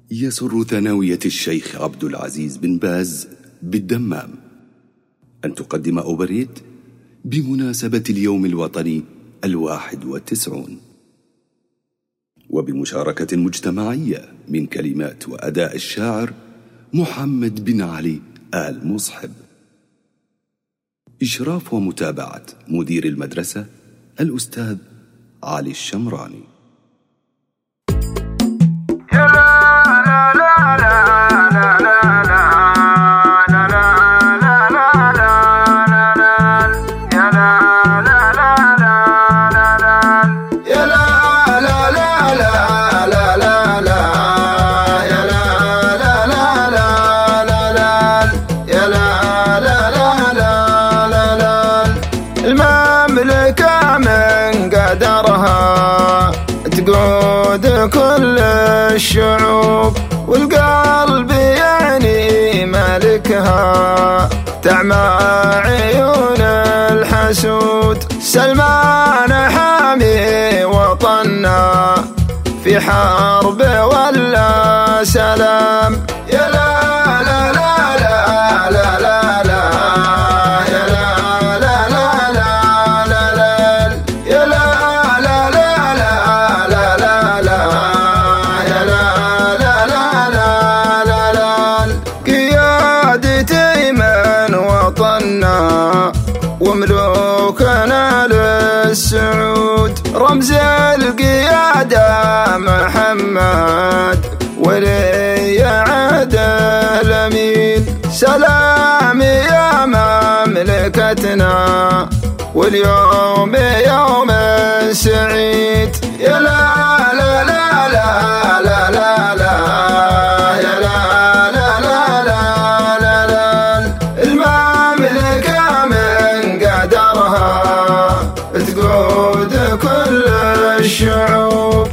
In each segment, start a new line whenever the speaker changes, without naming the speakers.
يسر ثانوية الشيخ عبد العزيز بن باز بالدمام أن تقدم أوبريت بمناسبة اليوم الوطني 91، وبمشاركة مجتمعية من كلمات وأداء الشاعر محمد بن علي آل مصحب. إشراف ومتابعة مدير المدرسة الأستاذ علي الشمراني.
المملكة من قدرها تقود كل الشعوب، والقلب يعني ملكها تعمى عيون الحسود. سلمان حامي وطننا في حرب ولا سلام. يا لا لا لا لا لا لا لا يا لا لا لا لا لا يا لا لا لا لا لا لا يا لا لا لا لا لا. قيادتي من وطننا وملوكنا للسعود، رمز القيادة محمد ولي عهده الأمين. سلام يا مملكتنا واليوم يوم سعيد. يا لا لا لا لا لا لا لا يا لا لا لا لا لا لا. المملكة من قدرها تقود كل الشعوب،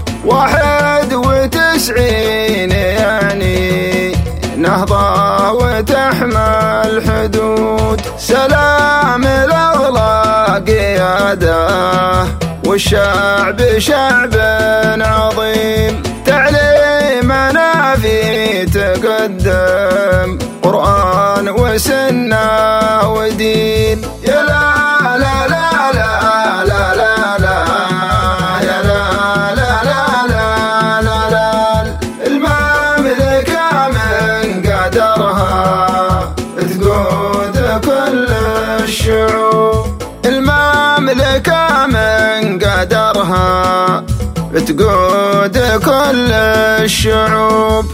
91 يعني نهضة وتحمل حدود. سلام الأغلى قيادة والشعب شعب عظيم، تعليمنا في تقدم قرآن وسنة ودين. يا لا لا لا لا لا لا لا يا لا لا لا لا لا لا. المملكة من قدرها تقود كل الشعوب، المملكة من قدرها تقود كل الشعوب.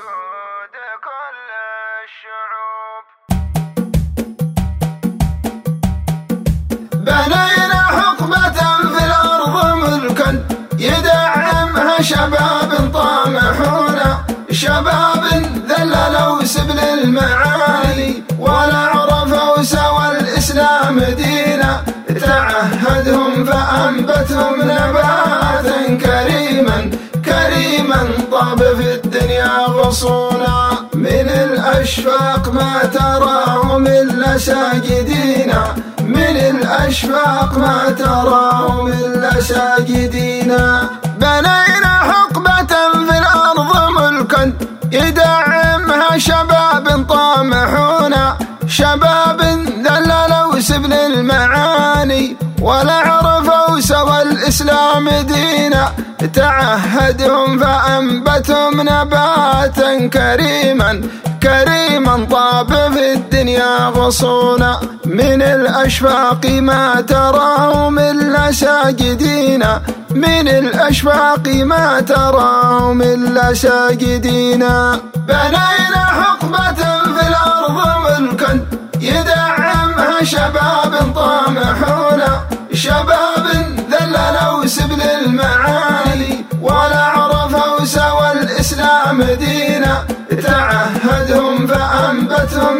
بنينا حقبة في الأرض ملكا يدعمها شباب طامحون، شباب ذللوا سبل المعالي ولا عرفوا سوى الإسلام دينا. تعهدهم فأنبتهم نباتا كريما كريما طاب في الدنيا غصونا. من الأشفاق ما تراهم إلا ساجدينا، من الأشفاق ما تراهم إلا ساجدينا. بنينا حقبة في الأرض ملكا يدعمها شباب طامحون، شباب ذللوا سبل المعاني ولا عرفوا سوى الإسلام دينا. تعهدهم فأنبتهم نباتا كريما كريما طاب في الدنيا غصونا. من الأشفاق ما تراهم إلا ساجدينا، من الأشفاق ما تراهم إلا ساجدينا. بنينا حقبة في الأرض ملكا يدعمها شباب طامحون، شباب ذللوا سبل المعالي ولا عرفوا سوى الإسلام دينا. تعهدهم فأنبتهم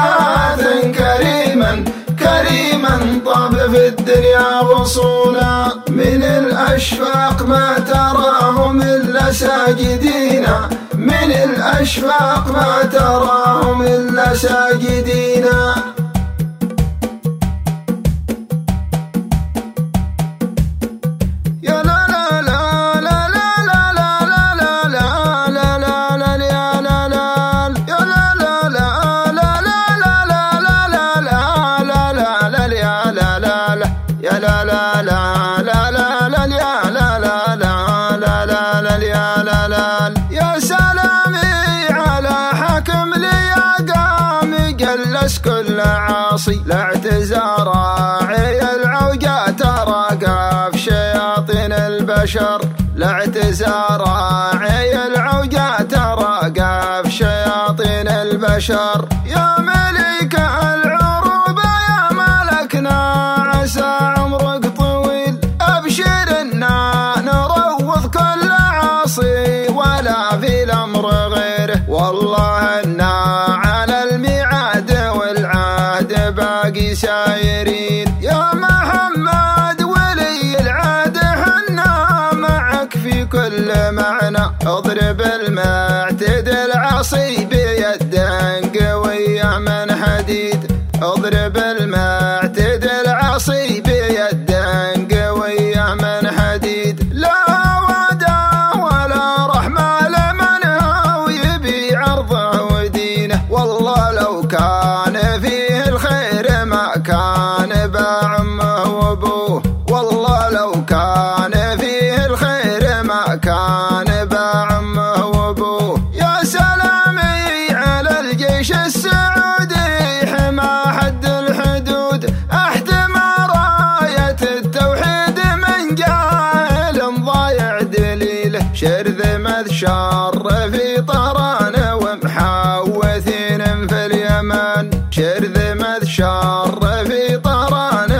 نباتا كريما كريما طاب في الدنيا غصونا. من الأشفاق ما تراهم إلا ساجدينا، من الأشفاق ما تراهم إلا ساجدينا. يا لا لا لا لا لا لا لا لا لا لا لا البشر لاعتزار راعي العوجة تراقب شياطين البشر. يا ملك العروبة يا ملكنا عسى عمرك طويل، أبشرنا نروض كل عاصي ولا في الأمر غيره، والله إنا على الميعاد والعهد باقي سايرين. يا محمد ولي العهد حنا معك في كل معنى، اضرب المعتدل عصي بيد قوية من حديد، اضرب المعتدل عصي بيد قوية من حديد. لا ودا ولا رحمة لمن هو يبي عرضه ودينه، والله لو كان فيه الخير ما كان باع امه وابوه، والله لو كان فيه الخير ما كان باع امه وابوه. يا سلامي على الجيش السعودي حما حد الحدود، احتمى راية التوحيد من جاهل ضايع دليله، شرذمة شر في طهران ومحوثين في اليمن، شرذمة شر في طهران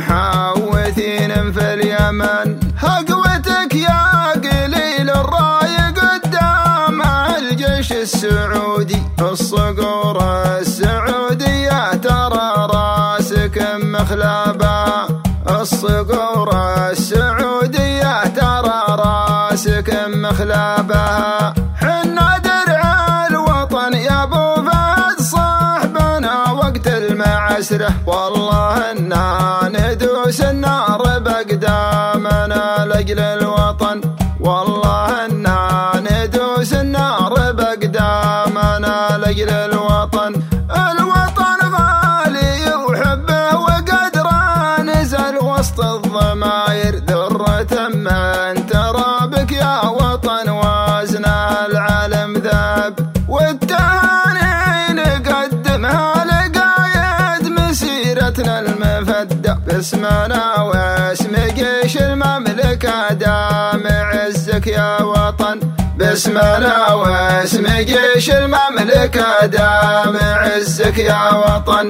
ومحوثين في اليمن. هقوتك يا قليل الراي قدام الجيش السعودي، الصقور السعودية ترى راسك مخلبا، الصقور السعودية ترى راسك مخلبا. حنا درع الوطن يا ابو فهد صاحبنا وقت المعسرة، والله إنا ندوس النار بأقدامنا لأجل الوطن، والله إنا ندوس النار بأقدامنا لأجل الوطن. الوطن غالي وحبه وقدره نزل وسط الضماير، ذرة من ترابك يا وطن وزنها العالم ذاب، والتهاني نقدمها لقايد مسيرتنا المفدى، باسمنا واسم جيش المملكة دام عزك يا وطن، باسمنا واسم جيش المملكة دام عزك يا وطن.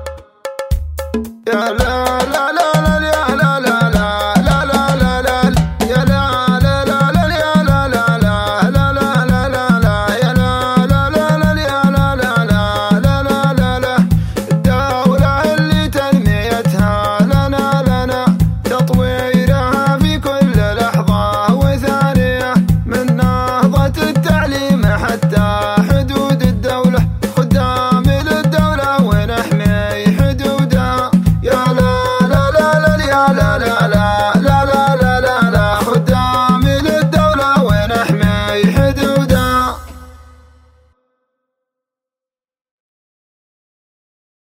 يا لا لا لا لا يا لا لا لا لا لا لا يا لا لا لا لا يا لا لا لا لا لا لا لا يا لا لا لا لا يا لا لا لا لا لا لا. الدولة اللي تنميتها لنا تطويرها في كل لحظة وثانية، من نهضة التعليم حتى حدود الدولة، خدام للدولة ونحمي حدودها. يا لا لا لا لا يا لا لا